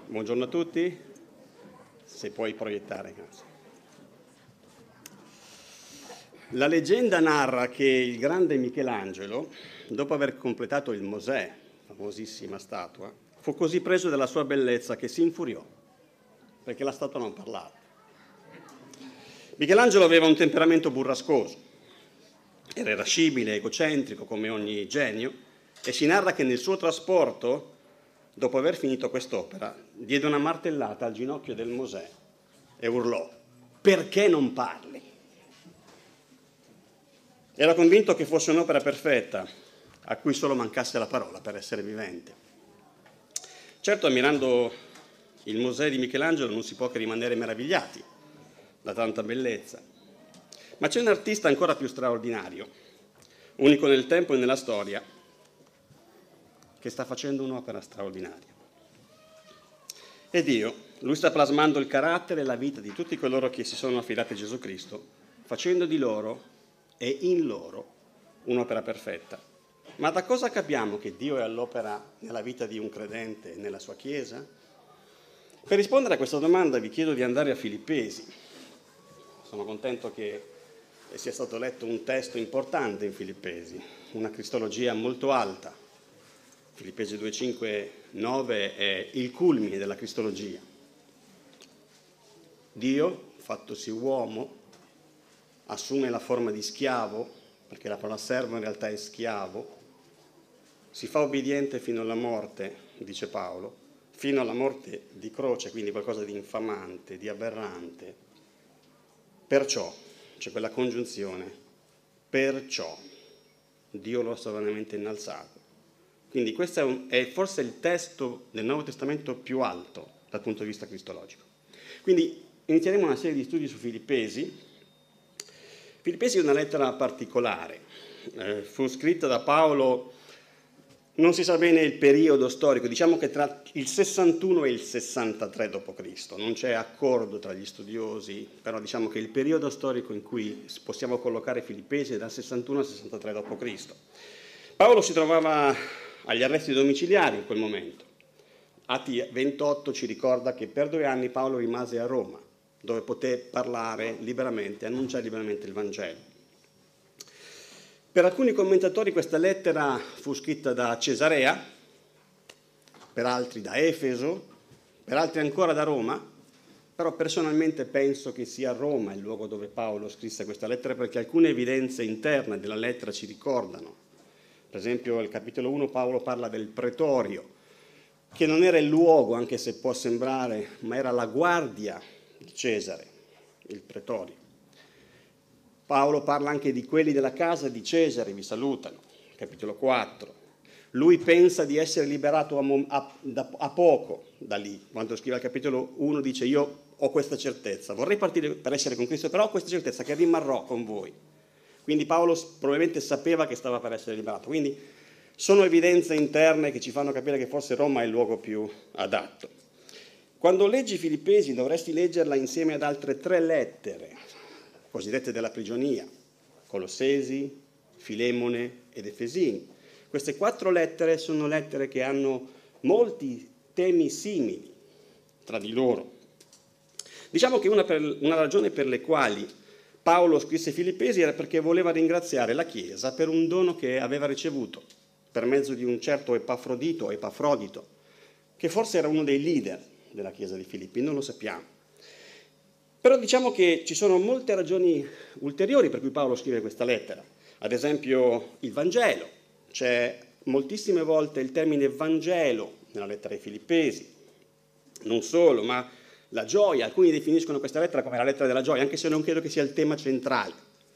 Buongiorno a tutti, se puoi proiettare. La leggenda narra che il grande Michelangelo, dopo aver completato il Mosè, famosissima statua, fu così preso dalla sua bellezza che si infuriò, perché la statua non parlava. Michelangelo aveva un temperamento burrascoso, era irascibile, egocentrico come ogni genio, e si narra che nel suo trasporto, dopo aver finito quest'opera, diede una martellata al ginocchio del Mosè e urlò: «Perché non parli?» Era convinto che fosse un'opera perfetta, a cui solo mancasse la parola per essere vivente. Certo, ammirando il Mosè di Michelangelo non si può che rimanere meravigliati da tanta bellezza. Ma c'è un artista ancora più straordinario, unico nel tempo e nella storia, che sta facendo un'opera straordinaria. E Dio, lui sta plasmando il carattere e la vita di tutti coloro che si sono affidati a Gesù Cristo, facendo di loro e in loro un'opera perfetta. Ma da cosa capiamo che Dio è all'opera nella vita di un credente e nella sua Chiesa? Per rispondere a questa domanda vi chiedo di andare a Filippesi. Sono contento che sia stato letto un testo importante in Filippesi, una cristologia molto alta. Filippesi 2:5-9 è il culmine della cristologia. Dio, fattosi uomo, assume la forma di schiavo, perché la parola servo in realtà è schiavo, si fa obbediente fino alla morte, dice Paolo, fino alla morte di croce, quindi qualcosa di infamante, di aberrante. Perciò, c'è quella congiunzione, perciò Dio lo ha sovranamente innalzato. Quindi questo è forse il testo del Nuovo Testamento più alto dal punto di vista cristologico. Quindi inizieremo una serie di studi su Filippesi. Filippesi è una lettera particolare, fu scritta da Paolo, non si sa bene il periodo storico, diciamo che tra il 61 e il 63 d.C., non c'è accordo tra gli studiosi, però diciamo che il periodo storico in cui possiamo collocare Filippesi è dal 61 al 63 d.C. Paolo si trovava agli arresti domiciliari in quel momento. Atti 28 ci ricorda che per 2 anni Paolo rimase a Roma, dove poté parlare liberamente, annunciare liberamente il Vangelo. Per alcuni commentatori questa lettera fu scritta da Cesarea, per altri da Efeso, per altri ancora da Roma, però personalmente penso che sia Roma il luogo dove Paolo scrisse questa lettera, perché alcune evidenze interne della lettera ci ricordano. Per esempio, al capitolo 1 Paolo parla del pretorio, che non era il luogo, anche se può sembrare, ma era la guardia di Cesare, il pretorio. Paolo parla anche di quelli della casa di Cesare, vi salutano, capitolo 4. Lui pensa di essere liberato a poco da lì. Quando scrive al capitolo 1 dice: io ho questa certezza, vorrei partire per essere con Cristo, però ho questa certezza che rimarrò con voi. Quindi Paolo probabilmente sapeva che stava per essere liberato. Quindi sono evidenze interne che ci fanno capire che forse Roma è il luogo più adatto. Quando leggi Filippesi dovresti leggerla insieme ad altre 3 lettere, cosiddette della prigionia, Colossesi, Filemone ed Efesini. Queste 4 lettere sono lettere che hanno molti temi simili tra di loro. Diciamo che una ragione per le quali Paolo scrisse Filippesi era perché voleva ringraziare la Chiesa per un dono che aveva ricevuto per mezzo di un certo Epafrodito, che forse era uno dei leader della Chiesa di Filippi, non lo sappiamo. Però diciamo che ci sono molte ragioni ulteriori per cui Paolo scrive questa lettera. Ad esempio il Vangelo, c'è moltissime volte il termine Vangelo nella lettera ai Filippesi. Non solo, ma la gioia, alcuni definiscono questa lettera come la lettera della gioia, anche se non credo che sia il tema centrale.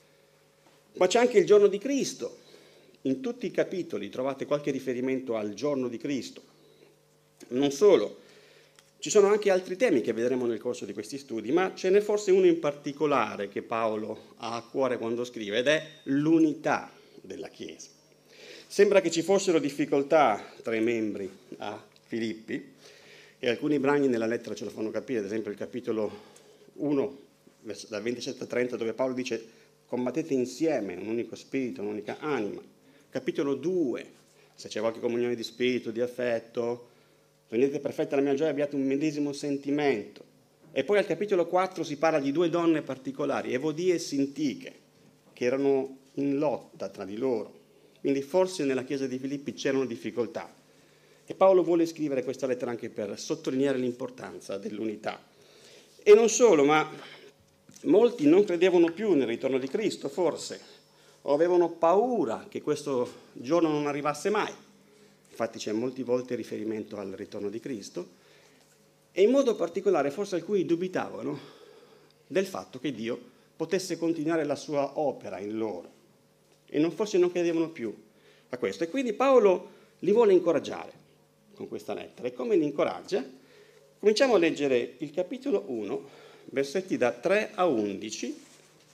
Ma c'è anche il giorno di Cristo. In tutti i capitoli trovate qualche riferimento al giorno di Cristo. Non solo, ci sono anche altri temi che vedremo nel corso di questi studi, ma ce n'è forse uno in particolare che Paolo ha a cuore quando scrive, ed è l'unità della Chiesa. Sembra che ci fossero difficoltà tra i membri a Filippi, e alcuni brani nella lettera ce lo fanno capire, ad esempio il capitolo 1, dal 27 al 30, dove Paolo dice: combattete insieme, un unico spirito, un'unica anima. Capitolo 2, se c'è qualche comunione di spirito, di affetto, rendete perfetta la mia gioia, abbiate un medesimo sentimento. E poi al capitolo 4 si parla di due donne particolari, Evodia e Sintiche, che erano in lotta tra di loro. Quindi forse nella chiesa di Filippi c'erano difficoltà. E Paolo vuole scrivere questa lettera anche per sottolineare l'importanza dell'unità. E non solo, ma molti non credevano più nel ritorno di Cristo, forse, o avevano paura che questo giorno non arrivasse mai. Infatti c'è molte volte riferimento al ritorno di Cristo. E in modo particolare forse alcuni dubitavano del fatto che Dio potesse continuare la sua opera in loro e forse non credevano più a questo. E quindi Paolo li vuole incoraggiare con questa lettera. E come li incoraggia? Cominciamo a leggere il capitolo 1, versetti da 3 a 11.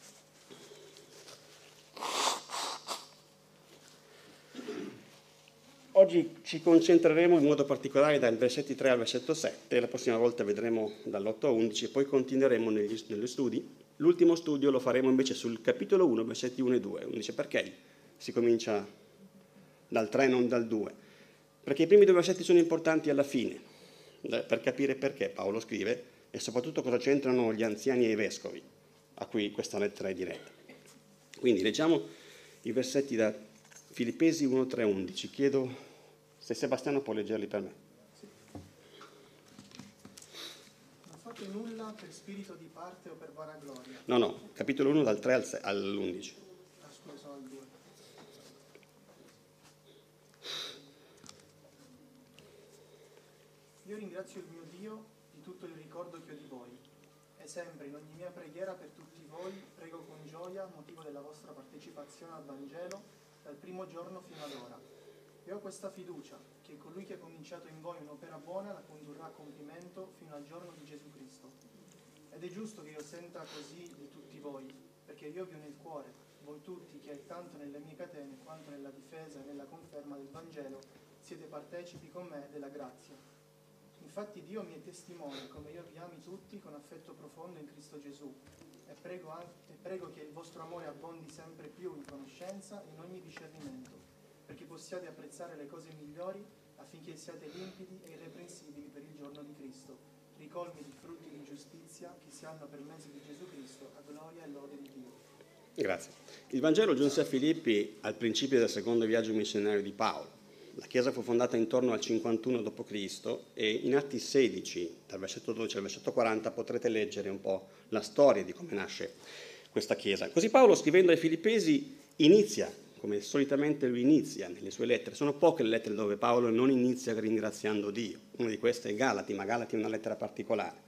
Oggi ci concentreremo in modo particolare dai versetti 3 al versetto 7, la prossima volta vedremo dall'8 a 11 e poi continueremo negli studi. L'ultimo studio lo faremo invece sul capitolo 1, versetti 1 e 2. Uno dice perché si comincia dal 3 e non dal 2? Perché i primi due versetti sono importanti alla fine, per capire perché Paolo scrive e soprattutto cosa c'entrano gli anziani e i vescovi, a cui questa lettera è diretta. Quindi leggiamo i versetti da Filippesi 1, 3, 11. Chiedo se Sebastiano può leggerli per me. Sì. Non fate nulla per spirito di parte o per vanagloria. No, capitolo 1 dal 3 all'11. Ah, scusa, sono al 2. Io ringrazio il mio Dio di tutto il ricordo che ho di voi, e sempre in ogni mia preghiera per tutti voi prego con gioia a motivo della vostra partecipazione al Vangelo dal primo giorno fino ad ora. E ho questa fiducia che colui che ha cominciato in voi un'opera buona la condurrà a compimento fino al giorno di Gesù Cristo. Ed è giusto che io senta così di tutti voi, perché io vi ho nel cuore, voi tutti che tanto nelle mie catene quanto nella difesa e nella conferma del Vangelo siete partecipi con me della grazia. Infatti Dio mi è testimone come io vi ami tutti con affetto profondo in Cristo Gesù, e prego che il vostro amore abbondi sempre più in conoscenza e in ogni discernimento, perché possiate apprezzare le cose migliori affinché siate limpidi e irreprensibili per il giorno di Cristo, ricolmi di frutti di giustizia che si hanno per mezzo di Gesù Cristo a gloria e lode di Dio. Grazie. Il Vangelo giunse a Filippi al principio del secondo viaggio missionario di Paolo. La Chiesa fu fondata intorno al 51 d.C. e in Atti 16, dal versetto 12 al versetto 40, potrete leggere un po' la storia di come nasce questa Chiesa. Così Paolo, scrivendo ai Filippesi, inizia, come solitamente lui inizia nelle sue lettere. Sono poche le lettere dove Paolo non inizia ringraziando Dio. Una di queste è Galati, ma Galati è una lettera particolare.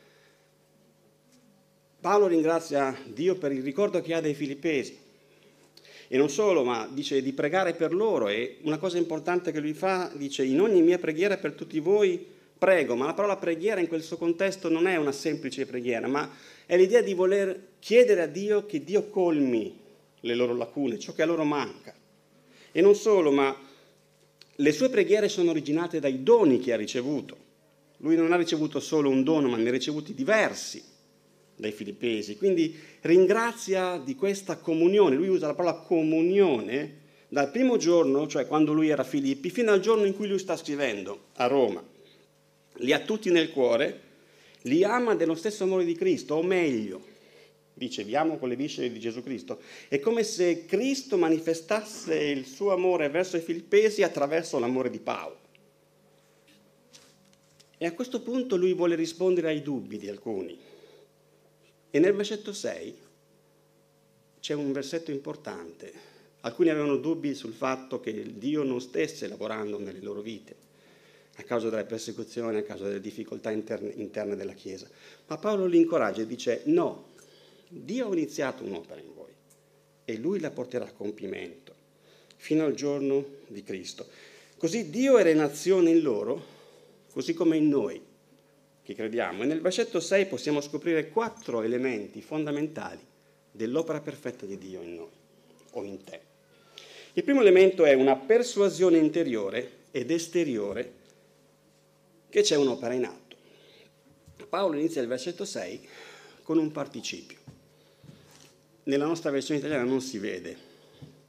Paolo ringrazia Dio per il ricordo che ha dei Filippesi. E non solo, ma dice di pregare per loro, e una cosa importante che lui fa, dice in ogni mia preghiera per tutti voi prego, ma la parola preghiera in questo contesto non è una semplice preghiera, ma è l'idea di voler chiedere a Dio che Dio colmi le loro lacune, ciò che a loro manca. E non solo, ma le sue preghiere sono originate dai doni che ha ricevuto. Lui non ha ricevuto solo un dono, ma ne ha ricevuti diversi dai Filippesi, quindi ringrazia di questa comunione. Lui usa la parola comunione dal primo giorno, cioè quando lui era a Filippi, fino al giorno in cui lui sta scrivendo a Roma. Li ha tutti nel cuore, li ama dello stesso amore di Cristo, o meglio, dice vi amo con le viscere di Gesù Cristo. È come se Cristo manifestasse il suo amore verso i Filippesi attraverso l'amore di Paolo. E a questo punto lui vuole rispondere ai dubbi di alcuni. E nel versetto 6 c'è un versetto importante. Alcuni avevano dubbi sul fatto che Dio non stesse lavorando nelle loro vite, a causa delle persecuzioni, a causa delle difficoltà interne della Chiesa. Ma Paolo li incoraggia e dice no, Dio ha iniziato un'opera in voi e Lui la porterà a compimento fino al giorno di Cristo. Così Dio era in azione in loro, così come in noi che crediamo. E nel versetto 6 possiamo scoprire 4 elementi fondamentali dell'opera perfetta di Dio in noi o in te. Il primo elemento è una persuasione interiore ed esteriore che c'è un'opera in atto. Paolo inizia il versetto 6 con un participio. Nella nostra versione italiana non si vede,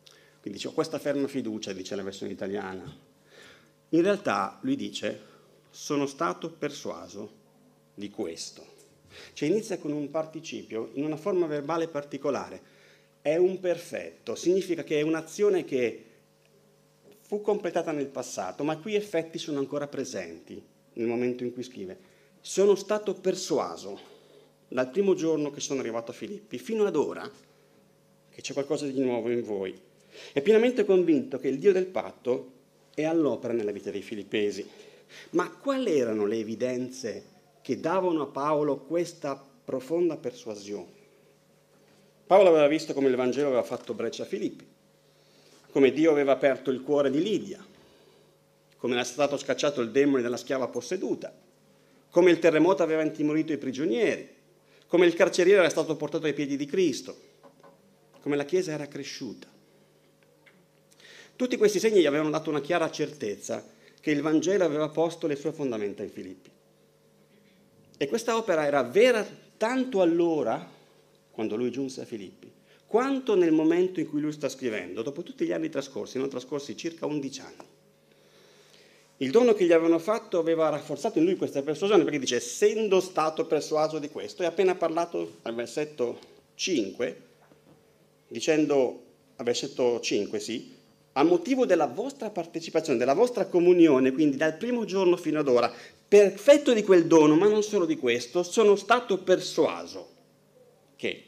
quindi ho questa ferma fiducia, dice la versione italiana. In realtà lui dice sono stato persuaso di questo. Cioè inizia con un participio in una forma verbale particolare. È un perfetto, significa che è un'azione che fu completata nel passato, ma i cui effetti sono ancora presenti nel momento in cui scrive. Sono stato persuaso dal primo giorno che sono arrivato a Filippi fino ad ora che c'è qualcosa di nuovo in voi. È pienamente convinto che il Dio del patto è all'opera nella vita dei filippesi. Ma quali erano le evidenze che davano a Paolo questa profonda persuasione? Paolo aveva visto come il Vangelo aveva fatto breccia a Filippi, come Dio aveva aperto il cuore di Lidia, come era stato scacciato il demone della schiava posseduta, come il terremoto aveva intimorito i prigionieri, come il carceriere era stato portato ai piedi di Cristo, come la Chiesa era cresciuta. Tutti questi segni gli avevano dato una chiara certezza che il Vangelo aveva posto le sue fondamenta in Filippi. E questa opera era vera tanto allora, quando lui giunse a Filippi, quanto nel momento in cui lui sta scrivendo, dopo tutti gli anni trascorsi, non trascorsi circa 11 anni. Il dono che gli avevano fatto aveva rafforzato in lui questa persuasione, perché dice, essendo stato persuaso di questo, e appena parlato al versetto 5, dicendo, al versetto 5, sì, a motivo della vostra partecipazione, della vostra comunione, quindi dal primo giorno fino ad ora, per effetto di quel dono, ma non solo di questo, sono stato persuaso che...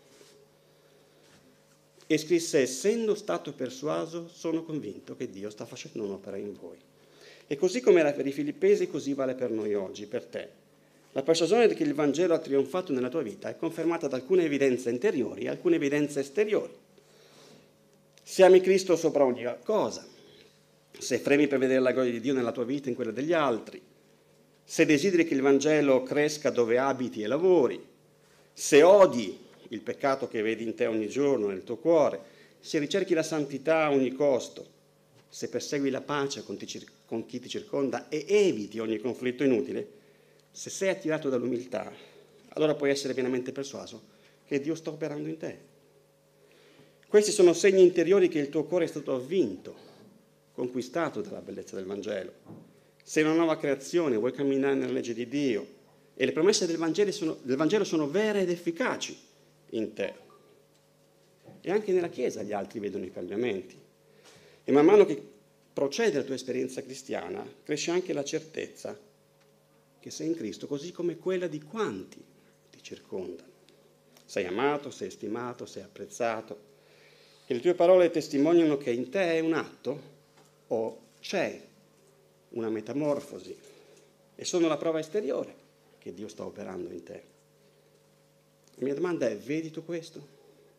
E scrisse, essendo stato persuaso, sono convinto che Dio sta facendo un'opera in voi. E così come era per i filippesi, così vale per noi oggi, per te. La persuasione che il Vangelo ha trionfato nella tua vita è confermata da alcune evidenze interiori e alcune evidenze esteriori. Se ami Cristo sopra ogni cosa, se fremi per vedere la gloria di Dio nella tua vita e in quella degli altri, se desideri che il Vangelo cresca dove abiti e lavori, se odi il peccato che vedi in te ogni giorno nel tuo cuore, se ricerchi la santità a ogni costo, se persegui la pace con chi ti circonda e eviti ogni conflitto inutile, se sei attirato dall'umiltà, allora puoi essere pienamente persuaso che Dio sta operando in te. Questi sono segni interiori che il tuo cuore è stato avvinto, conquistato dalla bellezza del Vangelo. Sei una nuova creazione, vuoi camminare nella legge di Dio e le promesse del Vangelo sono vere ed efficaci in te. E anche nella Chiesa gli altri vedono i cambiamenti. E man mano che procede la tua esperienza cristiana, cresce anche la certezza che sei in Cristo, così come quella di quanti ti circondano. Sei amato, sei stimato, sei apprezzato. E le tue parole testimoniano che in te è un atto o c'è una metamorfosi e sono la prova esteriore che Dio sta operando in te. La mia domanda è, vedi tu questo?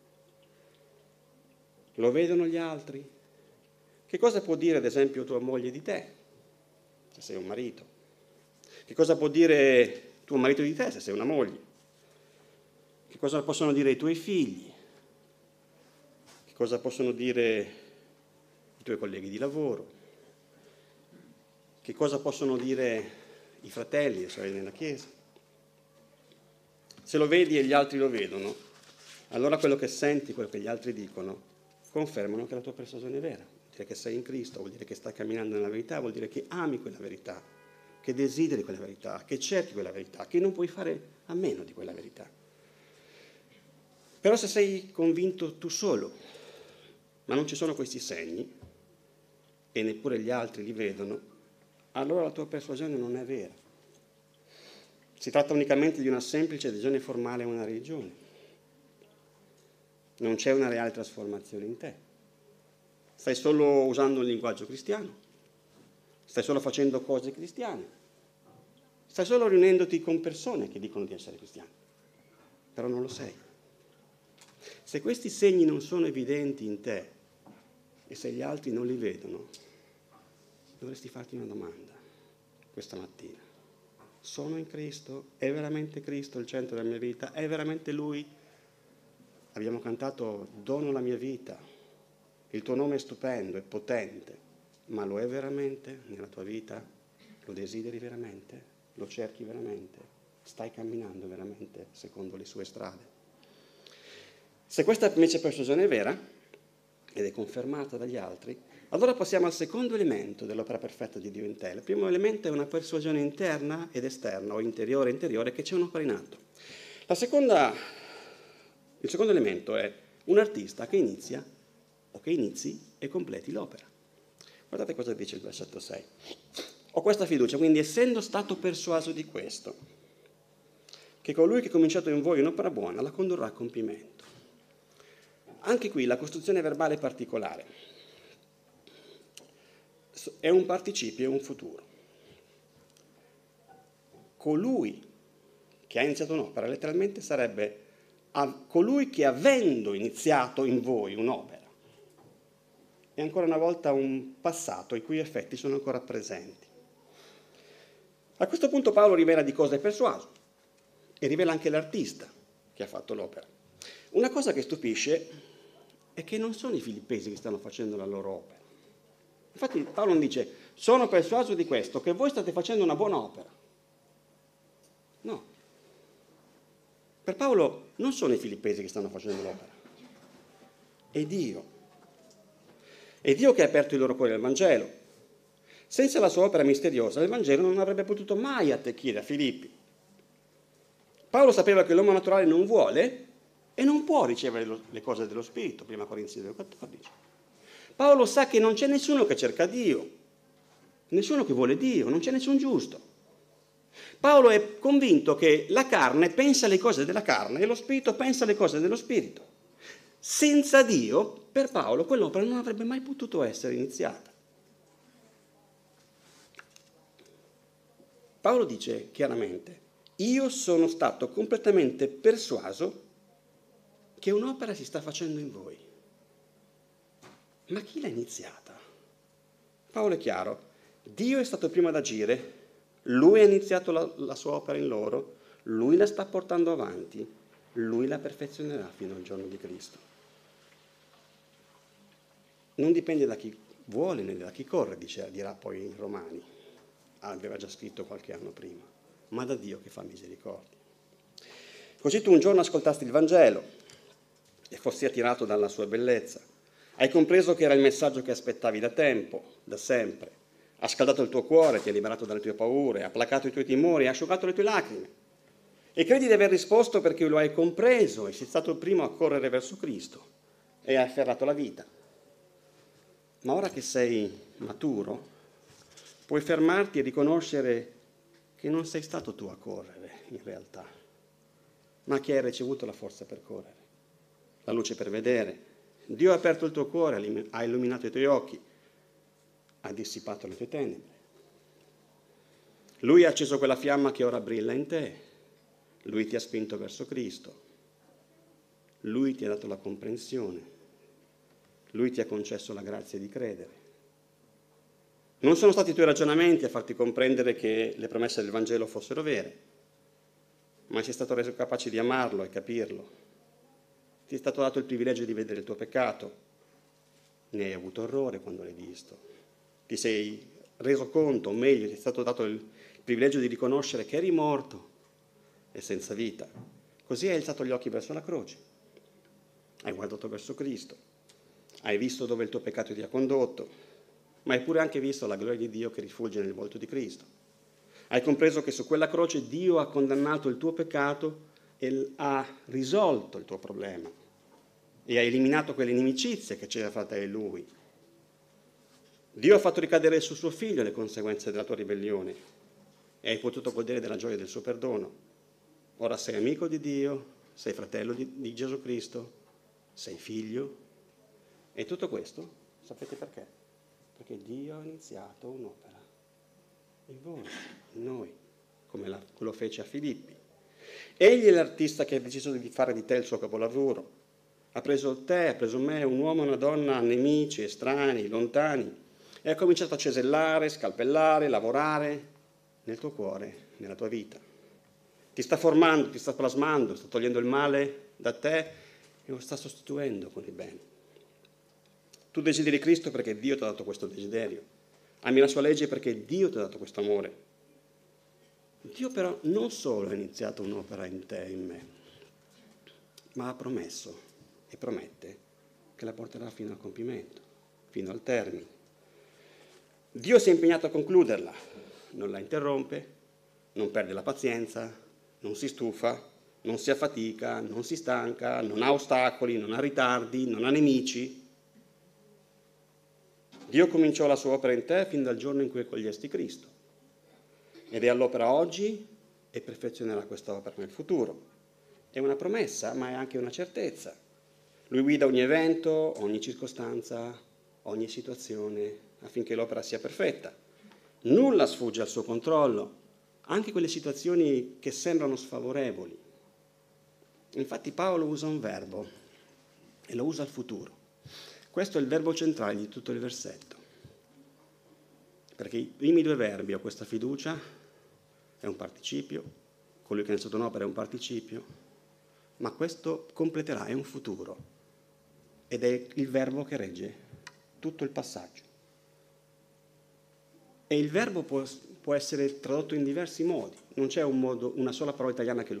Lo vedono gli altri? Che cosa può dire, ad esempio, tua moglie di te, se sei un marito? Che cosa può dire tuo marito di te, se sei una moglie? Che cosa possono dire i tuoi figli? Che cosa possono dire i tuoi colleghi di lavoro? Che cosa possono dire i fratelli e sorelle nella Chiesa? Se lo vedi e gli altri lo vedono, allora quello che senti, quello che gli altri dicono, confermano che la tua persuasione è vera. Vuol dire che sei in Cristo, vuol dire che stai camminando nella verità, vuol dire che ami quella verità, che desideri quella verità, che cerchi quella verità, che non puoi fare a meno di quella verità. Però se sei convinto tu solo, ma non ci sono questi segni, e neppure gli altri li vedono, allora la tua persuasione non è vera. Si tratta unicamente di una semplice adesione formale a una religione. Non c'è una reale trasformazione in te. Stai solo usando un linguaggio cristiano, stai solo facendo cose cristiane, stai solo riunendoti con persone che dicono di essere cristiani, però non lo sei. Se questi segni non sono evidenti in te e se gli altri non li vedono, dovresti farti una domanda questa mattina. Sono in Cristo? È veramente Cristo il centro della mia vita? È veramente Lui? Abbiamo cantato dono la mia vita, il tuo nome è stupendo, è potente, ma lo è veramente nella tua vita? Lo desideri veramente? Lo cerchi veramente? Stai camminando veramente secondo le sue strade? Se questa invece persuasione è vera ed è confermata dagli altri, Allora passiamo al secondo elemento dell'opera perfetta di Dio in te. Il primo elemento è una persuasione interna ed esterna, o interiore e interiore, che c'è un'opera in atto. Il secondo elemento è un artista che inizi e completi l'opera. Guardate cosa dice il versetto 6. Ho questa fiducia, quindi essendo stato persuaso di questo, che colui che ha cominciato in voi un'opera buona la condurrà a compimento. Anche qui la costruzione verbale è particolare. È un participio e un futuro. Colui che ha iniziato un'opera letteralmente sarebbe colui che avendo iniziato in voi un'opera. È ancora una volta un passato i cui effetti sono ancora presenti. A questo punto Paolo rivela di cosa è persuaso e rivela anche l'artista che ha fatto l'opera. Una cosa che stupisce è che non sono i filippesi che stanno facendo la loro opera. Infatti Paolo non dice, sono persuaso di questo, che voi state facendo una buona opera. No. Per Paolo non sono i filippesi che stanno facendo l'opera. È Dio. È Dio che ha aperto il loro cuore al Vangelo. Senza la sua opera misteriosa, il Vangelo non avrebbe potuto mai attecchire a Filippi. Paolo sapeva che l'uomo naturale non vuole e non può ricevere le cose dello Spirito, prima Corinzi 2,14. Paolo sa che non c'è nessuno che cerca Dio, nessuno che vuole Dio, non c'è nessun giusto. Paolo è convinto che la carne pensa le cose della carne e lo Spirito pensa le cose dello Spirito. Senza Dio, per Paolo, quell'opera non avrebbe mai potuto essere iniziata. Paolo dice chiaramente, io sono stato completamente persuaso che un'opera si sta facendo in voi. Ma chi l'ha iniziata? Paolo è chiaro, Dio è stato il primo ad agire, Lui ha iniziato la sua opera in loro, Lui la sta portando avanti, Lui la perfezionerà fino al giorno di Cristo. Non dipende da chi vuole né da chi corre, dirà poi in Romani, aveva già scritto qualche anno prima, ma da Dio che fa misericordia. Così tu un giorno ascoltasti il Vangelo e fossi attirato dalla sua bellezza. Hai compreso che era il messaggio che aspettavi da tempo, da sempre. Ha scaldato il tuo cuore, ti ha liberato dalle tue paure, ha placato i tuoi timori, ha asciugato le tue lacrime. E credi di aver risposto perché lo hai compreso e sei stato il primo a correre verso Cristo e hai afferrato la vita. Ma ora che sei maturo, puoi fermarti e riconoscere che non sei stato tu a correre in realtà, ma che hai ricevuto la forza per correre, la luce per vedere. Dio ha aperto il tuo cuore, ha illuminato i tuoi occhi, ha dissipato le tue tenebre. Lui ha acceso quella fiamma che ora brilla in te. Lui ti ha spinto verso Cristo. Lui ti ha dato la comprensione. Lui ti ha concesso la grazia di credere. Non sono stati i tuoi ragionamenti a farti comprendere che le promesse del Vangelo fossero vere, ma sei stato reso capace di amarlo e capirlo. Ti è stato dato il privilegio di vedere il tuo peccato, ne hai avuto orrore quando l'hai visto, ti sei reso conto, o meglio, ti è stato dato il privilegio di riconoscere che eri morto e senza vita. Così hai alzato gli occhi verso la croce, hai guardato verso Cristo, hai visto dove il tuo peccato ti ha condotto, ma hai pure anche visto la gloria di Dio che rifulge nel volto di Cristo. Hai compreso che su quella croce Dio ha condannato il tuo peccato e ha risolto il tuo problema e ha eliminato quelle inimicizie che c'era fra te e Lui. Dio ha fatto ricadere su suo figlio le conseguenze della tua ribellione e hai potuto godere della gioia del suo perdono. Ora sei amico di Dio, sei fratello di Gesù Cristo, sei figlio. E tutto questo, sapete perché? Perché Dio ha iniziato un'opera in voi, in noi, come lo fece a Filippi. Egli è l'artista che ha deciso di fare di te il suo capolavoro. Ha preso te, ha preso me, un uomo e una donna, nemici, estranei, lontani, e ha cominciato a cesellare, scalpellare, lavorare nel tuo cuore, nella tua vita. Ti sta formando, ti sta plasmando, sta togliendo il male da te e lo sta sostituendo con il bene. Tu desideri Cristo perché Dio ti ha dato questo desiderio. Ami la sua legge perché Dio ti ha dato questo amore. Dio però non solo ha iniziato un'opera in te e in me, ma ha promesso e promette che la porterà fino al compimento, fino al termine. Dio si è impegnato a concluderla, non la interrompe, non perde la pazienza, non si stufa, non si affatica, non si stanca, non ha ostacoli, non ha ritardi, non ha nemici. Dio cominciò la sua opera in te fin dal giorno in cui accogliesti Cristo ed è all'opera oggi e perfezionerà quest'opera nel futuro. È una promessa, ma è anche una certezza. Lui guida ogni evento, ogni circostanza, ogni situazione affinché l'opera sia perfetta. Nulla sfugge al suo controllo, anche quelle situazioni che sembrano sfavorevoli. Infatti Paolo usa un verbo e lo usa al futuro. Questo è il verbo centrale di tutto il versetto, perché i primi due verbi ho questa fiducia, è un participio, colui che ha iniziato un'opera è un participio, ma questo completerà, è un futuro, ed è il verbo che regge tutto il passaggio. E il verbo può essere tradotto in diversi modi, non c'è un modo, una sola parola italiana che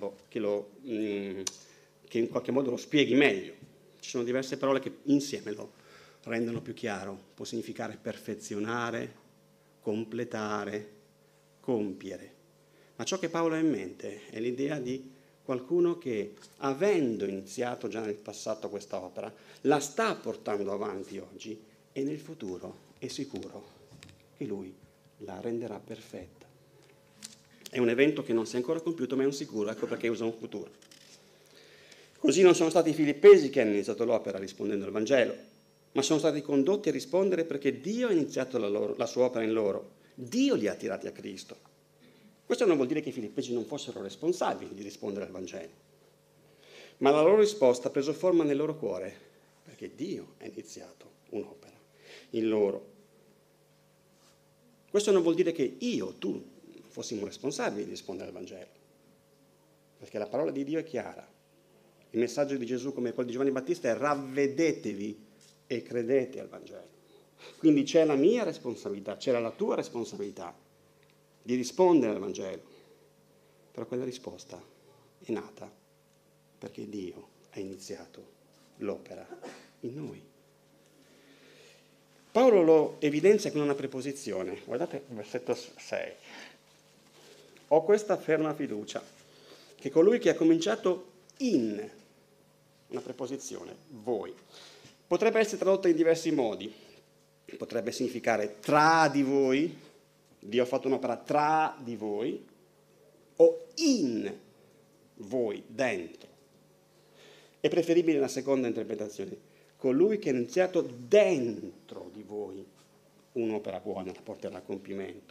in qualche modo lo spieghi meglio. Ci sono diverse parole che insieme lo rendono più chiaro. Può significare perfezionare, completare, compiere. Ma ciò che Paolo ha in mente è l'idea di qualcuno che, avendo iniziato già nel passato questa opera, la sta portando avanti oggi e nel futuro è sicuro che lui la renderà perfetta. È un evento che non si è ancora compiuto, ma è un sicuro, ecco perché usa un futuro. Così non sono stati i filippesi che hanno iniziato l'opera rispondendo al Vangelo, ma sono stati condotti a rispondere perché Dio ha iniziato la sua opera in loro. Dio li ha tirati a Cristo. Questo non vuol dire che i filippesi non fossero responsabili di rispondere al Vangelo, ma la loro risposta ha preso forma nel loro cuore, perché Dio ha iniziato un'opera in loro. Questo non vuol dire che tu fossimo responsabili di rispondere al Vangelo, perché la parola di Dio è chiara. Il messaggio di Gesù, come quello di Giovanni Battista, è ravvedetevi e credete al Vangelo. Quindi c'è la mia responsabilità, c'era la tua responsabilità di rispondere al Vangelo, però quella risposta è nata perché Dio ha iniziato l'opera in noi. Paolo lo evidenzia con una preposizione, guardate il versetto 6. Ho questa ferma fiducia che colui che ha cominciato in, una preposizione, voi, potrebbe essere tradotta in diversi modi, potrebbe significare tra di voi, Dio ha fatto un'opera tra di voi, o in voi, dentro. È preferibile la seconda interpretazione, colui che ha iniziato dentro di voi un'opera buona, la porterà a compimento.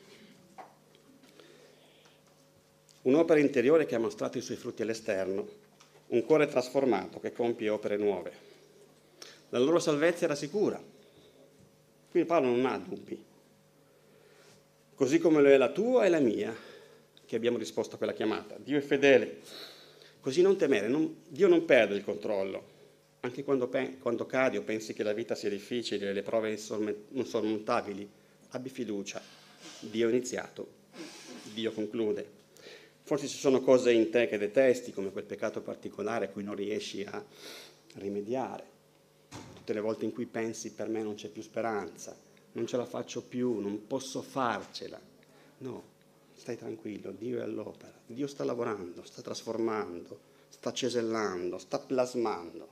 Un'opera interiore che ha mostrato i suoi frutti all'esterno, un cuore trasformato che compie opere nuove. La loro salvezza era sicura, quindi Paolo non ha dubbi. Così come lo è la tua e la mia, che abbiamo risposto a quella chiamata. Dio è fedele, così non temere, Dio non perde il controllo. Anche quando cadi o pensi che la vita sia difficile e le prove insormontabili, abbi fiducia. Dio ha iniziato, Dio conclude. Forse ci sono cose in te che detesti, come quel peccato particolare a cui non riesci a rimediare. Tutte le volte in cui pensi per me non c'è più speranza, non ce la faccio più, non posso farcela. No, stai tranquillo, Dio è all'opera, Dio sta lavorando, sta trasformando, sta cesellando, sta plasmando.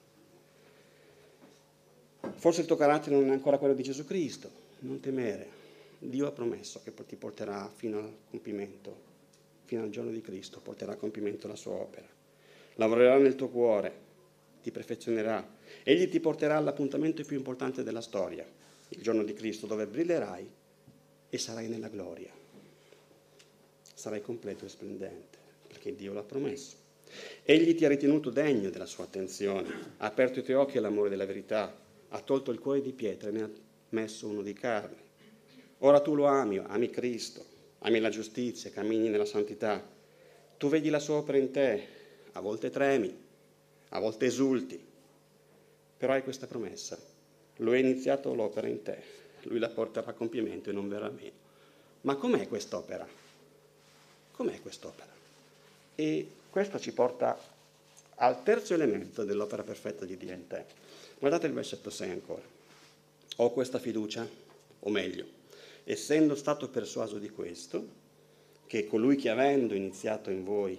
Forse il tuo carattere non è ancora quello di Gesù Cristo, non temere. Dio ha promesso che ti porterà fino al compimento, fino al giorno di Cristo, porterà a compimento la sua opera. Lavorerà nel tuo cuore, ti perfezionerà. Egli ti porterà all'appuntamento più importante della storia, il giorno di Cristo, dove brillerai e sarai nella gloria. Sarai completo e splendente, perché Dio l'ha promesso. Egli ti ha ritenuto degno della sua attenzione, ha aperto i tuoi occhi all'amore della verità, ha tolto il cuore di pietra e ne ha messo uno di carne. Ora tu lo ami Cristo, ami la giustizia, cammini nella santità. Tu vedi la sua opera in te, a volte tremi, a volte esulti, però hai questa promessa. Lui ha iniziato l'opera in te, lui la porterà a compimento e non verrà meno. Ma com'è quest'opera? Com'è quest'opera? E questo ci porta al terzo elemento dell'opera perfetta di Dio in te. Guardate il versetto 6 ancora. Ho questa fiducia, o meglio, essendo stato persuaso di questo, che colui che avendo iniziato in voi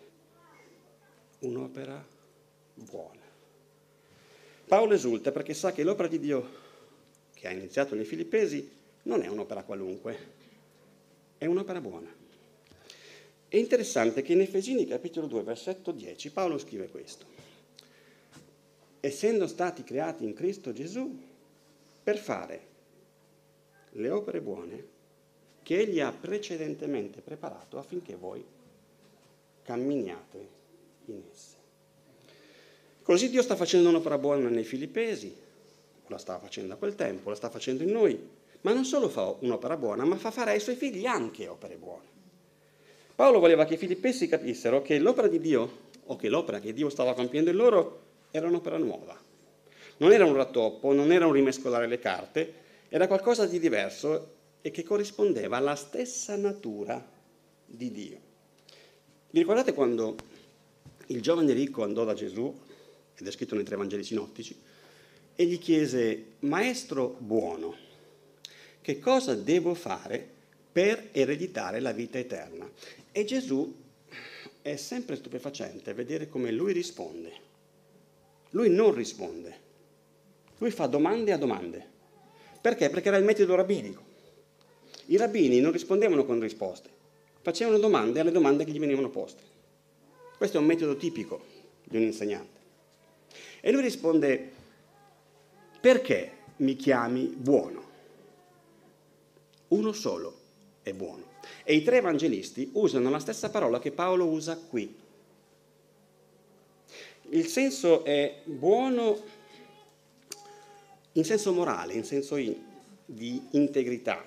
un'opera buona. Paolo esulta perché sa che l'opera di Dio che ha iniziato nei Filippesi non è un'opera qualunque, è un'opera buona. È interessante che in Efesini capitolo 2, versetto 10, Paolo scrive questo: essendo stati creati in Cristo Gesù per fare le opere buone che Egli ha precedentemente preparato affinché voi camminiate in esse. Così Dio sta facendo un'opera buona nei Filippesi, la stava facendo a quel tempo, la sta facendo in noi, ma non solo fa un'opera buona, ma fa fare ai suoi figli anche opere buone. Paolo voleva che i Filippesi capissero che l'opera di Dio, o che l'opera che Dio stava compiendo in loro, era un'opera nuova. Non era un rattoppo, non era un rimescolare le carte, era qualcosa di diverso e che corrispondeva alla stessa natura di Dio. Vi ricordate quando il giovane ricco andò da Gesù, ed è scritto nei 3 Vangeli sinottici, e gli chiese: Maestro buono, che cosa devo fare per ereditare la vita eterna? E Gesù è sempre stupefacente vedere come lui risponde. Lui non risponde, lui fa domande a domande. Perché? Perché era il metodo rabbinico. I rabbini non rispondevano con risposte, facevano domande alle domande che gli venivano poste. Questo è un metodo tipico di un insegnante. E lui risponde: perché mi chiami buono? Uno solo è buono. E i 3 evangelisti usano la stessa parola che Paolo usa qui. Il senso è buono in senso morale, in senso di integrità.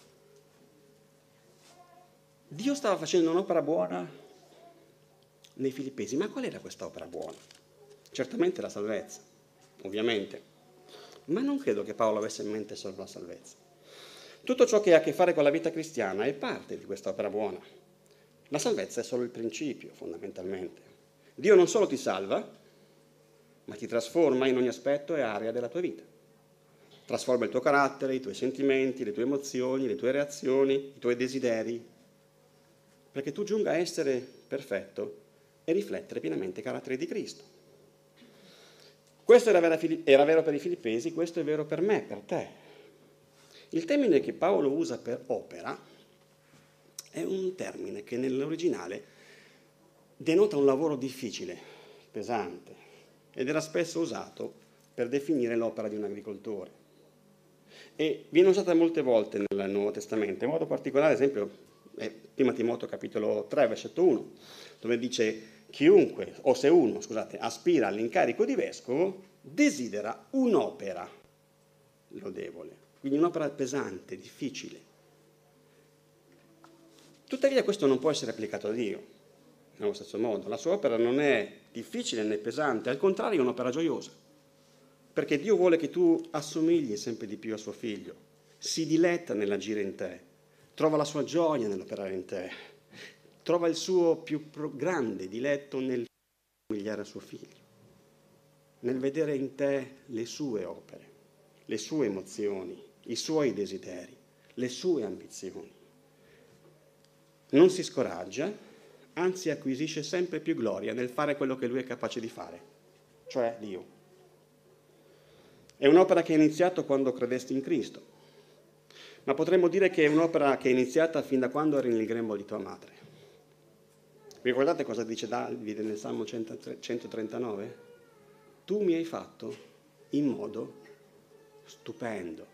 Dio stava facendo un'opera buona nei Filippesi, ma qual era questa opera buona? Certamente la salvezza, ovviamente, ma non credo che Paolo avesse in mente solo la salvezza. Tutto ciò che ha a che fare con la vita cristiana è parte di questa opera buona. La salvezza è solo il principio, fondamentalmente. Dio non solo ti salva, ma ti trasforma in ogni aspetto e area della tua vita. Trasforma il tuo carattere, i tuoi sentimenti, le tue emozioni, le tue reazioni, i tuoi desideri, perché tu giunga a essere perfetto e riflettere pienamente i caratteri di Cristo. Questo era vero per i Filippesi, questo è vero per me, per te. Il termine che Paolo usa per opera è un termine che nell'originale denota un lavoro difficile, pesante, ed era spesso usato per definire l'opera di un agricoltore. E viene usata molte volte nel Nuovo Testamento, in modo particolare, ad esempio, prima Timoteo capitolo 3, versetto 1, dove dice: chiunque, o se uno, aspira all'incarico di vescovo, desidera un'opera lodevole. Quindi un'opera pesante, difficile. Tuttavia questo non può essere applicato a Dio, nello stesso modo. La sua opera non è difficile né pesante, al contrario è un'opera gioiosa, perché Dio vuole che tu assomigli sempre di più a suo figlio, si diletta nell'agire in te, trova la sua gioia nell'operare in te, trova il suo più grande diletto nel somigliare a suo figlio, nel vedere in te le sue opere, le sue emozioni, i suoi desideri, le sue ambizioni. Non si scoraggia, anzi acquisisce sempre più gloria nel fare quello che lui è capace di fare, cioè Dio. È un'opera che è iniziata quando credesti in Cristo, ma potremmo dire che è un'opera che è iniziata fin da quando eri nel grembo di tua madre. Vi ricordate cosa dice Davide nel Salmo 139? Tu mi hai fatto in modo stupendo.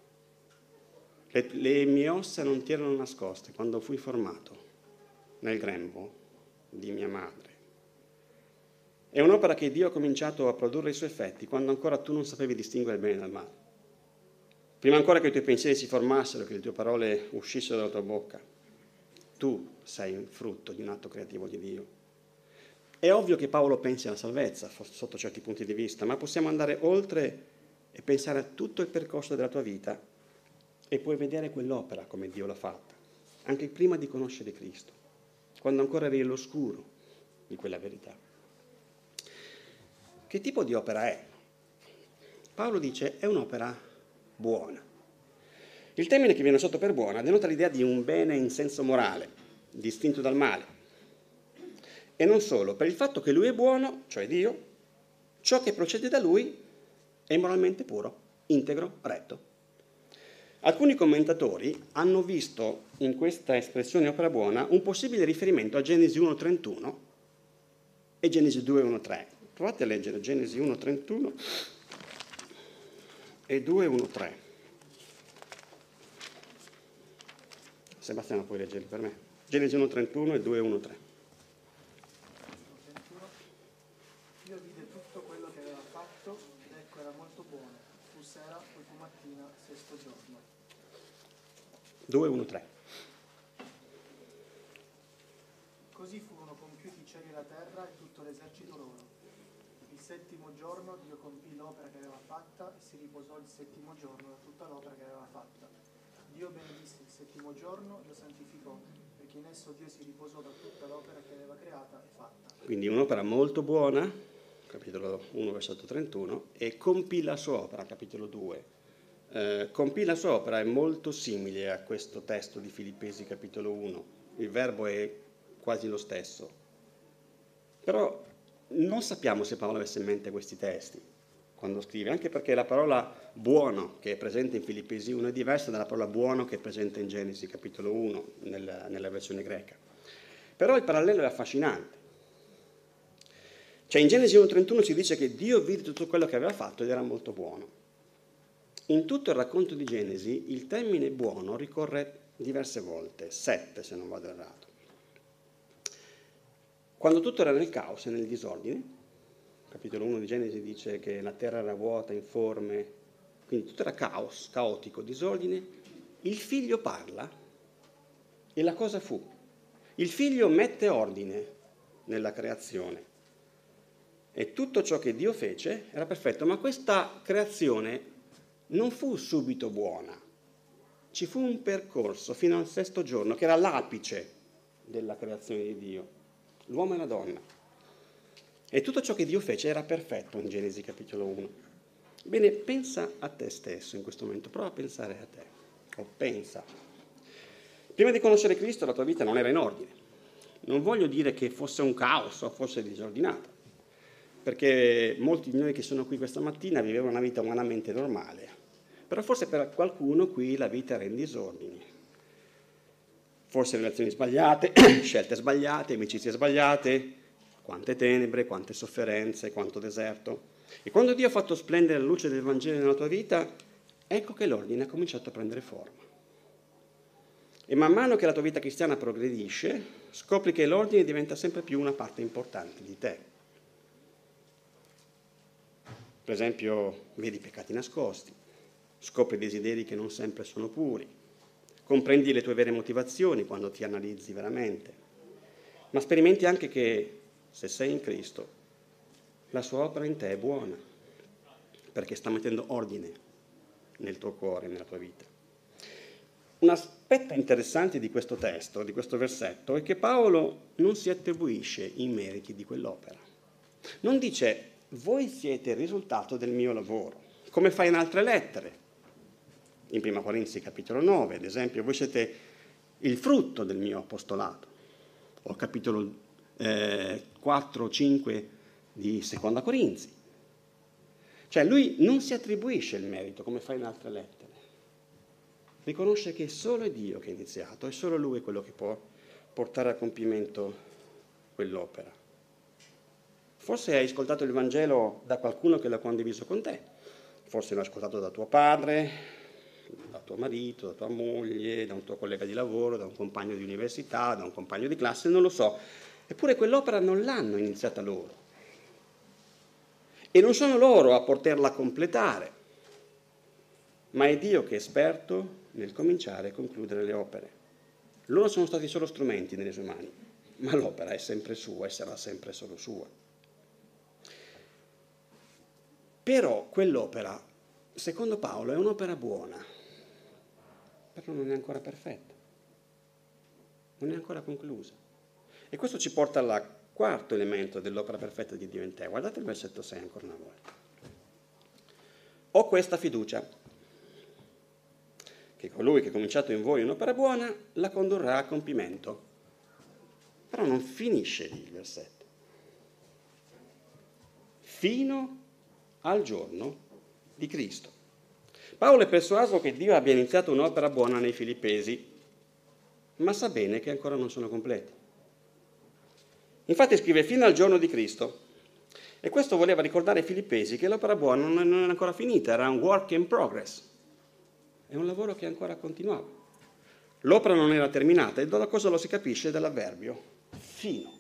Le mie ossa non ti erano nascoste quando fui formato nel grembo di mia madre. È un'opera che Dio ha cominciato a produrre i suoi effetti quando ancora tu non sapevi distinguere il bene dal male. Prima ancora che i tuoi pensieri si formassero, che le tue parole uscissero dalla tua bocca. Tu sei il frutto di un atto creativo di Dio. È ovvio che Paolo pensi alla salvezza sotto certi punti di vista, ma possiamo andare oltre e pensare a tutto il percorso della tua vita e puoi vedere quell'opera come Dio l'ha fatta, anche prima di conoscere Cristo, quando ancora eri all'oscuro di quella verità. Che tipo di opera è? Paolo dice è un'opera buona. Il termine che viene usato per buona denota l'idea di un bene in senso morale, distinto dal male. E non solo, per il fatto che lui è buono, cioè Dio, ciò che procede da lui è moralmente puro, integro, retto. Alcuni commentatori hanno visto in questa espressione opera buona un possibile riferimento a Genesi 1,31 e Genesi 2,1,3. Provate a leggere Genesi 1,31 e 2,1,3. Sebastiano, puoi leggerli per me? Genesi 1,31 e 2,1,3. Dio vide tutto quello che aveva fatto ed ecco era molto buono. Fu sera, poi fu mattina, sesto giorno. 2,1,3. Così furono compiuti i cieli e la terra e tutto l'esercito loro. Il settimo giorno Dio compì l'opera che aveva fatta e si riposò il settimo giorno da tutta l'opera che aveva fatta. Dio benedisse il settimo giorno e lo santificò, perché in esso Dio si riposò da tutta l'opera che aveva creata e fatta. Quindi un'opera molto buona, capitolo 1, versetto 31, e compì la sua opera, capitolo 2. Compì la sua opera è molto simile a questo testo di Filippesi, capitolo 1. Il verbo è quasi lo stesso. Però non sappiamo se Paolo avesse in mente questi testi quando scrive, anche perché la parola buono che è presente in Filippesi 1 è diversa dalla parola buono che è presente in Genesi capitolo 1 nella versione greca. Però il parallelo è affascinante. Cioè in Genesi 1,31 si dice che Dio vide tutto quello che aveva fatto ed era molto buono. In tutto il racconto di Genesi il termine buono ricorre diverse volte, 7 se non vado errato. Quando tutto era nel caos e nel disordine, capitolo 1 di Genesi dice che la terra era vuota, informe, quindi tutto era caos, caotico, disordine, il figlio parla e la cosa fu. Il figlio mette ordine nella creazione e tutto ciò che Dio fece era perfetto, ma questa creazione non fu subito buona. Ci fu un percorso fino al sesto giorno che era l'apice della creazione di Dio, l'uomo e la donna. E tutto ciò che Dio fece era perfetto in Genesi capitolo 1. Bene, pensa a te stesso in questo momento, prova a pensare a te, o pensa. Prima di conoscere Cristo la tua vita non era in ordine. Non voglio dire che fosse un caos o fosse disordinata, perché molti di noi che sono qui questa mattina vivevano una vita umanamente normale, però forse per qualcuno qui la vita era in disordine. Forse relazioni sbagliate, scelte sbagliate, amicizie sbagliate, quante tenebre, quante sofferenze, quanto deserto. E quando Dio ha fatto splendere la luce del Vangelo nella tua vita, ecco che l'ordine ha cominciato a prendere forma. E man mano che la tua vita cristiana progredisce, scopri che l'ordine diventa sempre più una parte importante di te. Per esempio, vedi peccati nascosti, scopri desideri che non sempre sono puri, comprendi le tue vere motivazioni quando ti analizzi veramente, ma sperimenti anche che se sei in Cristo, la sua opera in te è buona, perché sta mettendo ordine nel tuo cuore, nella tua vita. Un aspetto interessante di questo testo, di questo versetto, è che Paolo non si attribuisce i meriti di quell'opera. Non dice, voi siete il risultato del mio lavoro, come fa in altre lettere. In 1 Corinzi capitolo 9, ad esempio, voi siete il frutto del mio apostolato. O capitolo 4-5 di Seconda Corinzi. Cioè lui non si attribuisce il merito come fa in altre lettere. Riconosce che solo è Dio che ha iniziato e solo lui è quello che può portare a compimento quell'opera. Forse hai ascoltato il Vangelo da qualcuno che l'ha condiviso con te. Forse l'hai ascoltato da tuo padre, da tuo marito, da tua moglie, da un tuo collega di lavoro, da un compagno di università, da un compagno di classe, non lo so. Eppure quell'opera non l'hanno iniziata loro. E non sono loro a poterla completare, ma è Dio che è esperto nel cominciare e concludere le opere. Loro sono stati solo strumenti nelle sue mani, ma l'opera è sempre sua e sarà sempre solo sua. Però quell'opera, secondo Paolo, è un'opera buona, però non è ancora perfetta, non è ancora conclusa. E questo ci porta al quarto elemento dell'opera perfetta di Dio in te. Guardate il versetto 6 ancora una volta. Ho questa fiducia, che colui che ha cominciato in voi un'opera buona la condurrà a compimento. Però non finisce lì il versetto. Fino al giorno di Cristo. Paolo è persuaso che Dio abbia iniziato un'opera buona nei Filippesi, ma sa bene che ancora non sono completi. Infatti scrive fino al giorno di Cristo, e questo voleva ricordare ai Filippesi che l'opera buona non è ancora finita, era un work in progress, è un lavoro che ancora continuava. L'opera non era terminata, e da cosa lo si capisce dall'avverbio fino.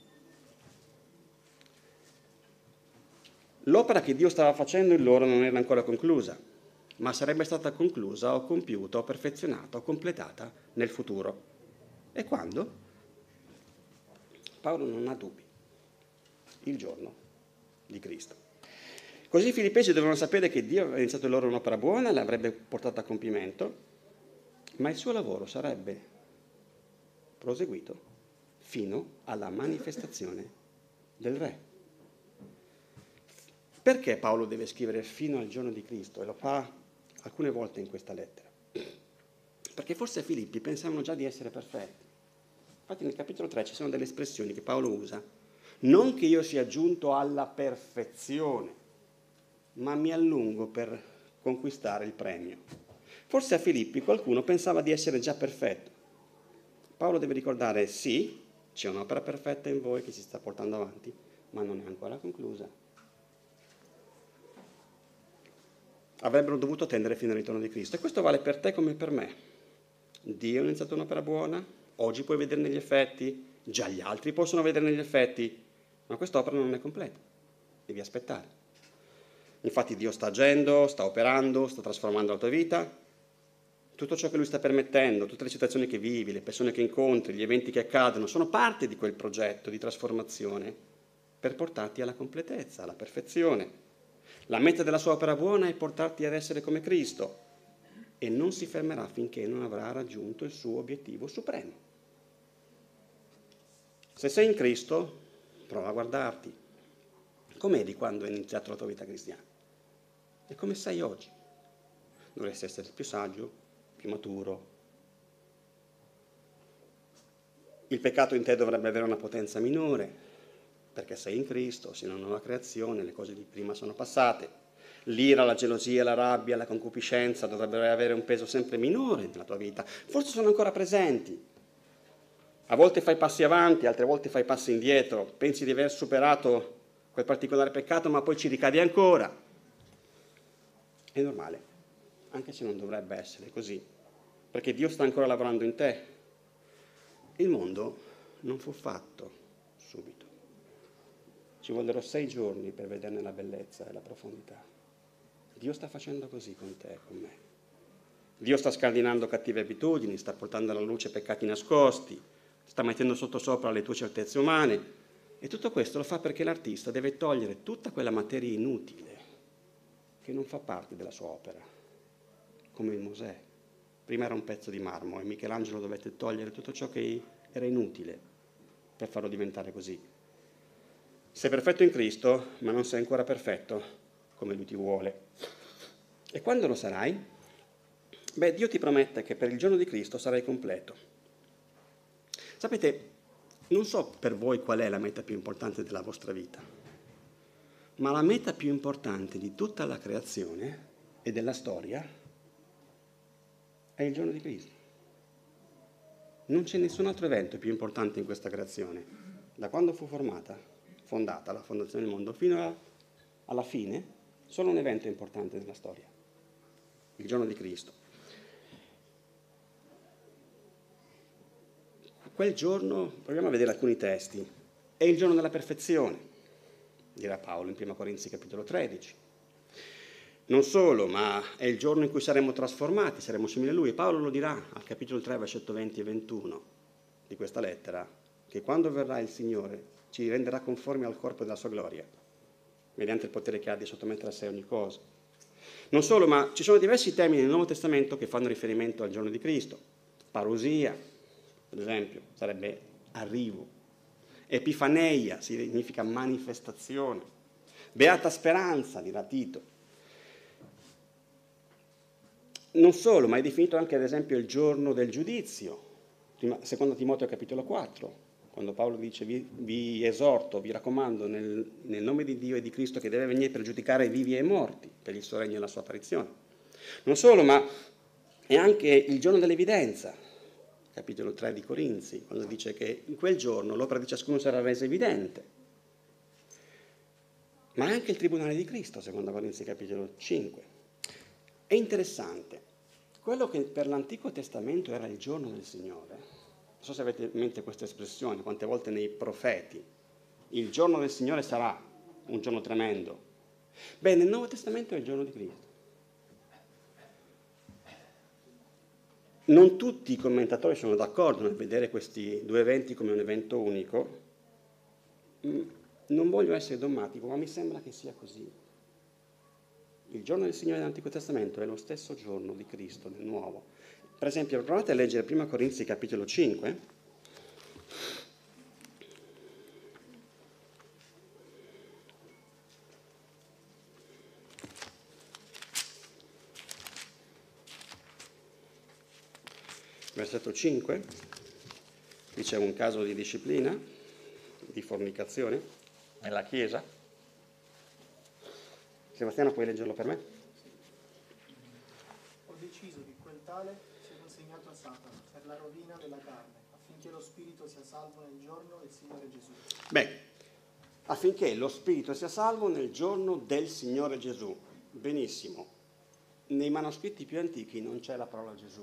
L'opera che Dio stava facendo in loro non era ancora conclusa, ma sarebbe stata conclusa o compiuta o perfezionata o completata nel futuro. E quando? Paolo non ha dubbi. Il giorno di Cristo. Così i Filippesi dovevano sapere che Dio aveva iniziato in loro un'opera buona, l'avrebbe portata a compimento, ma il suo lavoro sarebbe proseguito fino alla manifestazione del Re. Perché Paolo deve scrivere fino al giorno di Cristo? E lo fa alcune volte in questa lettera. Perché forse a Filippi pensavano già di essere perfetti. Infatti nel capitolo 3 ci sono delle espressioni che Paolo usa. Non che io sia giunto alla perfezione, ma mi allungo per conquistare il premio. Forse a Filippi qualcuno pensava di essere già perfetto. Paolo deve ricordare, sì, c'è un'opera perfetta in voi che si sta portando avanti, ma non è ancora conclusa. Avrebbero dovuto attendere fino al ritorno di Cristo. E questo vale per te come per me. Dio ha iniziato un'opera buona, oggi puoi vederne gli effetti, già gli altri possono vederne gli effetti, ma quest'opera non è completa, devi aspettare. Infatti Dio sta agendo, sta operando, sta trasformando la tua vita, tutto ciò che Lui sta permettendo, tutte le situazioni che vivi, le persone che incontri, gli eventi che accadono, sono parte di quel progetto di trasformazione per portarti alla completezza, alla perfezione. La meta della sua opera buona è portarti ad essere come Cristo e non si fermerà finché non avrà raggiunto il suo obiettivo supremo. Se sei in Cristo, prova a guardarti. Com'eri quando hai iniziato la tua vita cristiana? E come sei oggi? Dovresti essere più saggio, più maturo. Il peccato in te dovrebbe avere una potenza minore, perché sei in Cristo, sei una nuova creazione, le cose di prima sono passate. L'ira, la gelosia, la rabbia, la concupiscenza dovrebbero avere un peso sempre minore nella tua vita. Forse sono ancora presenti. A volte fai passi avanti, altre volte fai passi indietro. Pensi di aver superato quel particolare peccato, ma poi ci ricadi ancora. È normale, anche se non dovrebbe essere così, perché Dio sta ancora lavorando in te. Il mondo non fu fatto subito. Ci vollero 6 giorni per vederne la bellezza e la profondità. Dio sta facendo così con te e con me. Dio sta scardinando cattive abitudini, sta portando alla luce peccati nascosti, sta mettendo sottosopra le tue certezze umane. E tutto questo lo fa perché l'artista deve togliere tutta quella materia inutile che non fa parte della sua opera, come il Mosè. Prima era un pezzo di marmo e Michelangelo dovette togliere tutto ciò che era inutile per farlo diventare così. Sei perfetto in Cristo, ma non sei ancora perfetto come Lui ti vuole. E quando lo sarai? Beh, Dio ti promette che per il giorno di Cristo sarai completo. Sapete, non so per voi qual è la meta più importante della vostra vita, ma la meta più importante di tutta la creazione e della storia è il giorno di Cristo. Non c'è nessun altro evento più importante in questa creazione. Da quando fu fondata la fondazione del mondo, fino alla fine, solo un evento importante nella storia, il giorno di Cristo. Quel giorno, proviamo a vedere alcuni testi, è il giorno della perfezione, dirà Paolo in 1 Corinzi capitolo 13. Non solo, ma è il giorno in cui saremo trasformati, saremo simili a Lui. Paolo lo dirà al capitolo 3, versetto 20 e 21 di questa lettera, che quando verrà il Signore ci renderà conformi al corpo della sua gloria, mediante il potere che ha di sottomettere a sé ogni cosa. Non solo, ma ci sono diversi termini nel Nuovo Testamento che fanno riferimento al giorno di Cristo. Parousia, per esempio, sarebbe arrivo. Epifaneia significa manifestazione. Beata speranza, dirà Tito. Non solo, ma è definito anche ad esempio il giorno del giudizio, secondo Timoteo capitolo 4, quando Paolo dice vi esorto, vi raccomando nel nome di Dio e di Cristo che deve venire per giudicare i vivi e i morti, per il suo regno e la sua apparizione. Non solo, ma è anche il giorno dell'evidenza, capitolo 3 di Corinzi, quando dice che in quel giorno l'opera di ciascuno sarà resa evidente. Ma è anche il tribunale di Cristo, secondo Corinzi capitolo 5. È interessante, quello che per l'Antico Testamento era il giorno del Signore, non so se avete in mente questa espressione, quante volte nei profeti, il giorno del Signore sarà un giorno tremendo. Beh, nel Nuovo Testamento è il giorno di Cristo. Non tutti i commentatori sono d'accordo nel vedere questi due eventi come un evento unico. Non voglio essere dogmatico, ma mi sembra che sia così. Il giorno del Signore nell'Antico Testamento è lo stesso giorno di Cristo nel Nuovo. Per esempio, provate a leggere 1 Corinzi capitolo 5. Versetto 5. Qui c'è un caso di disciplina, di fornicazione nella Chiesa. Sebastiano, puoi leggerlo per me? Ho deciso che quel tale sia consegnato a Satana per la rovina della carne, affinché lo spirito sia salvo nel giorno del Signore Gesù. Beh, affinché lo spirito sia salvo nel giorno del Signore Gesù. Benissimo. Nei manoscritti più antichi non c'è la parola Gesù.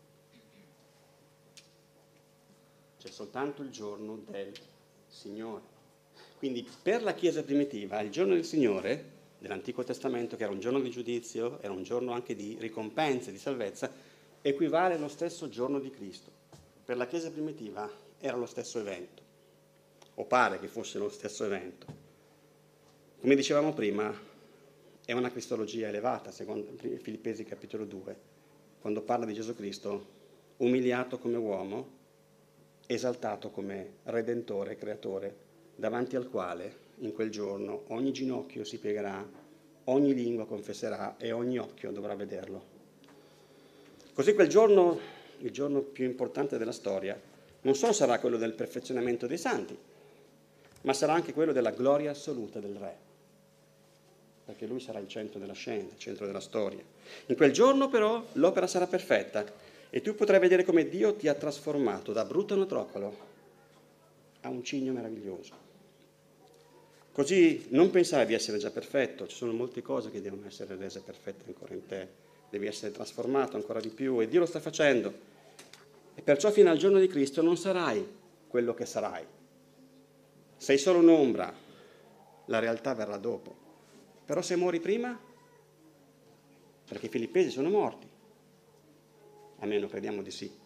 C'è soltanto il giorno del Signore. Quindi per la Chiesa primitiva il giorno del Signore dell'Antico Testamento, che era un giorno di giudizio, era un giorno anche di ricompense, di salvezza, equivale allo stesso giorno di Cristo. Per la Chiesa primitiva era lo stesso evento, o pare che fosse lo stesso evento. Come dicevamo prima, è una cristologia elevata, secondo Filippesi capitolo 2, quando parla di Gesù Cristo umiliato come uomo, esaltato come Redentore, Creatore, davanti al quale in quel giorno ogni ginocchio si piegherà, ogni lingua confesserà e ogni occhio dovrà vederlo. Così quel giorno, il giorno più importante della storia, non solo sarà quello del perfezionamento dei santi, ma sarà anche quello della gloria assoluta del Re, perché lui sarà il centro della scena, il centro della storia. In quel giorno però l'opera sarà perfetta e tu potrai vedere come Dio ti ha trasformato da brutto anotroccolo a un cigno meraviglioso. Così non pensare di essere già perfetto, ci sono molte cose che devono essere rese perfette ancora in te, devi essere trasformato ancora di più e Dio lo sta facendo. E perciò fino al giorno di Cristo non sarai quello che sarai. Sei solo un'ombra, la realtà verrà dopo. Però se muori prima, perché i filippesi sono morti, almeno crediamo di sì,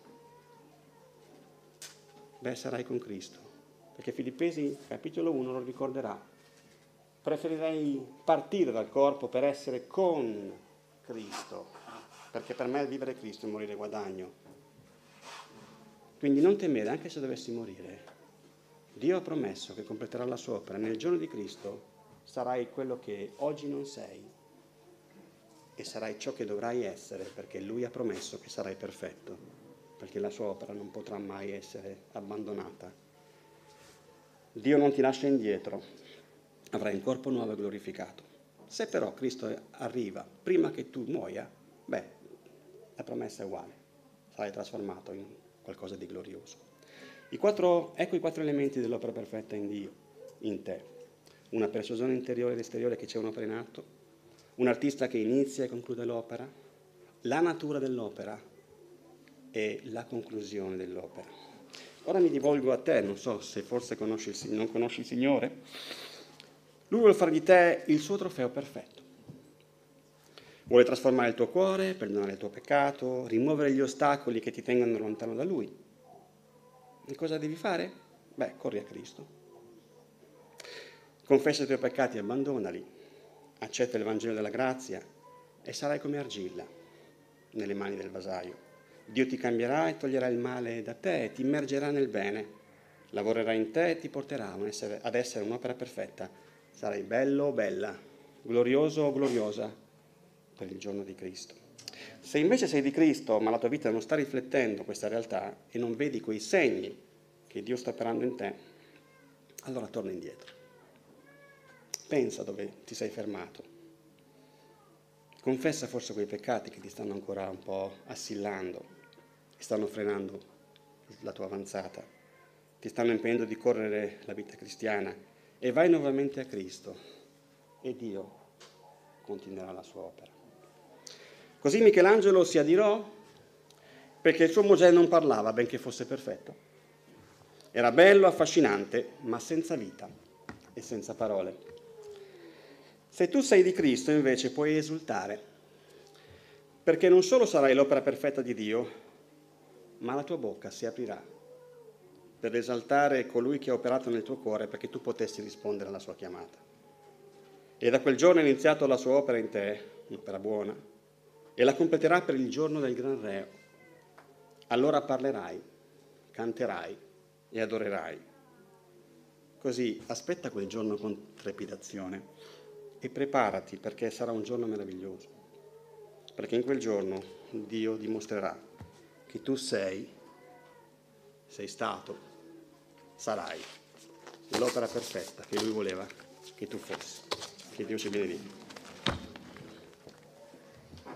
beh, sarai con Cristo. Perché Filippesi capitolo 1 lo ricorderà. Preferirei partire dal corpo per essere con Cristo, perché per me vivere Cristo e morire guadagno. Quindi non temere, anche se dovessi morire. Dio ha promesso che completerà la sua opera. Nel giorno di Cristo sarai quello che oggi non sei e sarai ciò che dovrai essere, perché Lui ha promesso che sarai perfetto, perché la sua opera non potrà mai essere abbandonata. Dio non ti lascia indietro. Avrai un corpo nuovo e glorificato. Se però Cristo arriva prima che tu muoia, beh, la promessa è uguale, sarai trasformato in qualcosa di glorioso. Ecco i 4 elementi dell'opera perfetta in Dio, in te. Una persuasione interiore ed esteriore che c'è un'opera in atto, un artista che inizia e conclude l'opera, la natura dell'opera e la conclusione dell'opera. Ora mi rivolgo a te, non so se forse non conosci il Signore. Lui vuole fare di te il suo trofeo perfetto. Vuole trasformare il tuo cuore, perdonare il tuo peccato, rimuovere gli ostacoli che ti tengono lontano da Lui. E cosa devi fare? Beh, corri a Cristo. Confessa i tuoi peccati e abbandonali. Accetta il Vangelo della grazia e sarai come argilla nelle mani del vasaio. Dio ti cambierà e toglierà il male da te e ti immergerà nel bene. Lavorerà in te e ti porterà ad essere un'opera perfetta. Sarai bello o bella, glorioso o gloriosa per il giorno di Cristo. Se invece sei di Cristo, ma la tua vita non sta riflettendo questa realtà e non vedi quei segni che Dio sta operando in te, allora torna indietro. Pensa dove ti sei fermato. Confessa forse quei peccati che ti stanno ancora un po' assillando, che stanno frenando la tua avanzata, ti stanno impedendo di correre la vita cristiana, e vai nuovamente a Cristo e Dio continuerà la sua opera. Così Michelangelo si adirò perché il suo Mosè non parlava, benché fosse perfetto. Era bello, affascinante, ma senza vita e senza parole. Se tu sei di Cristo, invece, puoi esultare, perché non solo sarai l'opera perfetta di Dio, ma la tua bocca si aprirà per esaltare colui che ha operato nel tuo cuore perché tu potessi rispondere alla sua chiamata. E da quel giorno è iniziato la sua opera in te, un'opera buona, e la completerà per il giorno del gran Re. Allora parlerai, canterai e adorerai. Così aspetta quel giorno con trepidazione e preparati, perché sarà un giorno meraviglioso. Perché in quel giorno Dio dimostrerà che tu sei stato, sarai l'opera perfetta che Lui voleva che tu fossi. Che Dio ci benedica.